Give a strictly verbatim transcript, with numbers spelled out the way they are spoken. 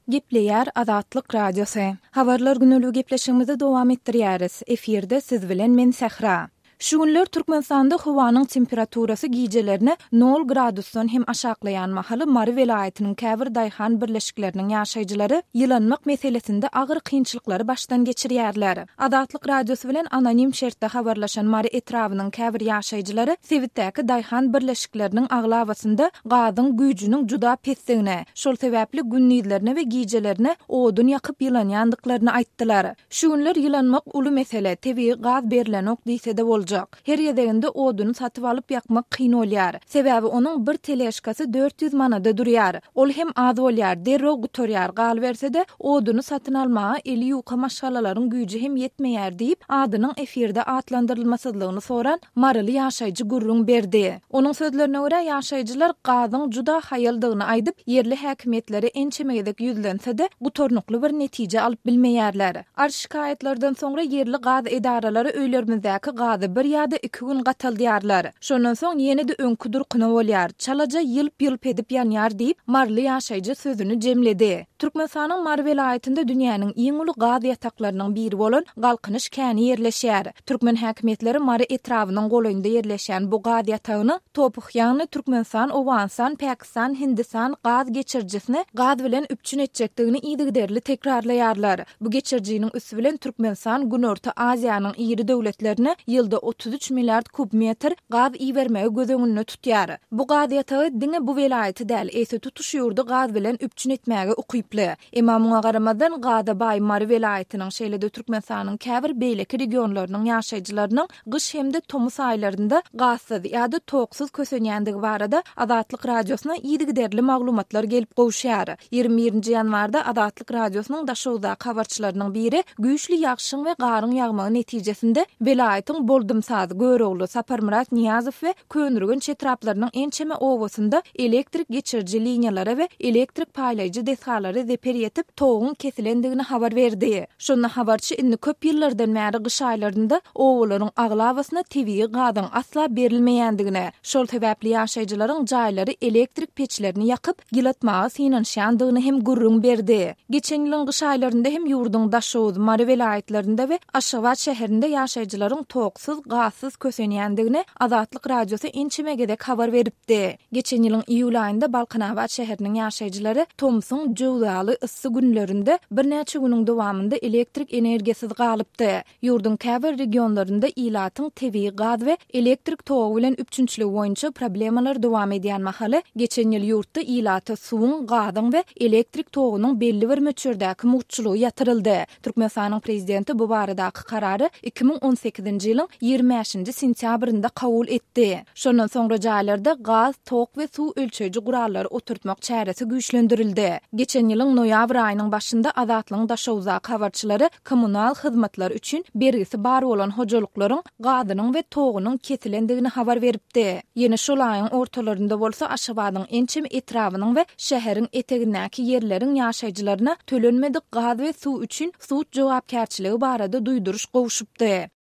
Gepleýär Azatlyk Radiosu. Habarlar günlüğü gepleşigimizi dowam etdirýäris. Efirde siz bilen men Sehra. Şu günler Türkmenistanda howanyň temperaturasy gijelerine nol gradusdan hem aşaklayan mahaly Mary welaýatynyň käbir daýhan birleşikleriniň ýaşaýjylary ýylanmak meselesinde agyr kynçylykları başdan geçirýärler. Azatlyk Radiosu bilen anonim şertde habarlaşan Mary etrawynyň käbir ýaşaýjylary Sewitdäki daýhan birleşikleriniň aglawasynda gazyň güýjüniň juda pesdigine, şol sebäpli günnidlerine we gijelerine odun ýakyp ýylanýandyklaryny aýtdylar. Şu günler ýylanmak uly mesele, tebii gaz berilenok diýse-de bolýar. Her ýerdeginde oduny satyp alyp ýakmak kyn bolýar. Sebäbi onuň bir teleşkasy dört yüz manada durýar. Ol hem az bolýar, derrog gutorýar. Gal berse-de oduny satyn almaga eli ýuka maşgalalaryň güýji hem ýetmeýär diýip adynyň efirde atlandyrylmasydlygyny soran Maryly ýaşaýjy gurrun berdi. Onuň sözlerine görä ýaşaýjylar gazyň juda haýaldygyny aýdyp yerli häkimetleri ençemegedek ýüzlense-de gutornukly bir netije alyp bilmeýärler. Ar şikaýetlerden soňra yerli gaz edaralary öýlerimizdäki gazy bir ýa-da iki gün gataldyarlar. Şondan soň ýene-de öňküdur kyna bolýar. Çalaja ýylyp-ýylyp edip ýanýar diýip Maryly ýaşaýjy sözüni jemledi. Türkmenistanyň Mary welaýatynda dünýäniň iň uly gaz ýataklarynyň biri bolan Galkynyş käni ýerleşýär. Türkmen häkimetleri Mary etrawynyň golaýynda ýerleşýän bu gaz ýatagyny Topukýany Türkmenistan, Owanstan, Pakistan, Hindistan gaz geçirjisini gaz bilen üpçün etjekdigini ýygyderli tekrarlaýarlar. Bu geçirjiniň üstü bilen Türkmenistan Günorta Aziýanyň ýeri döwletlerine ýylda otuz üç milliard kubmetr gaz iýermegi gözüňünde tutýar. Bu gaz ýatagy diňe bu welaýaty däl, ese tutuş ýurdu gaz bilen üpçün etmäge ukyply. Emma garamadan gaza baý Mary welaýatynyň şeýle-de Türkmenistanyň käbir beýleki regionlarynyň ýaşaýjylarynyň gyş hemde tomus aýlarynda gazsyz ýa-da toksuz kösenýändigi barada Azatlyk Radiosyna ýygyderli maglumatlar gelip gowşýar. ýygrimi birinji ýanwarda Azatlyk Radiosynyň daşowda habarçylarynyň biri güýçli ýagşyň we garyň ýagmagy netijesinde welaýatyň boldumsaz görogly Saparmurat Niyazow we Könürgün çetraplarynyň ençeme owasynda elektrik geçirji liniýalary we elektrik paýlaýjy desgalary zeper ýetip toğun kesilendigini habar berdi. Şonda habarçy indi köp ýyllardan bäri gyş aýlarynda owalaryň aglawasyna tebii gazyň asla berilmeýändigine, şol sebäpli ýaşaýjylaryň jaýlary elektrik peçlerini ýakyp gilatmaga synanşandygyny hem gurrun berdi. Geçen ýylyň gyş aýlarynda hem ýurduň daşow Mary welaýatlarynda we Aşgabat şäherinde ýaşaýjylaryň toksuz, gazsız kösenýändigine Azatlyk Radiosu ençemegedek habar beripdi. Geçen ýylyň iýul aýynda Balkanabat şäheriniň ýaşaýjylary Tomsun jowdaly ıssy günlerinde bir näçe günüň dowamında elektrik energiýasiz galypdy. Ýurdun käbir regionlarynda ilatyň tebii gaz we elektrik togu bilen üpçünçligi boýunça problemalar dowam edýän mahaly geçen ýyl ýurtda ilaty suwuň, gazyň we elektrik togunyň belli bir möçürdäki mugtçylygy ýatyryldy. Türkmenistanyň prezidenti bu baradaky karary iki ming on sekizinji ýylyň ýygrimi beşinji sentýabrynda kabul etdi. Şondan soňra jaýlarda gaz, tok we suw ölçeji gurallary oturtmak çäresi güýçlendirildi. Geçen ýylyň noýabr aýynyň başynda Azatlyň daşowza habarçylary kommunal hyzmatlar üçin bergisi bar bolan hojalyklaryň gazynyň we togunyň kesilendigini habar beripdi. Ýene şol aýyň ortalarynda bolsa Aşgabatyň ençem etrawynyň we şäheriň etegindäki ýerleriň ýaşaýjylaryna tölenmedik gaz we suw üçin suwut jogapkärçiligi barada duýduruş gowşupdy.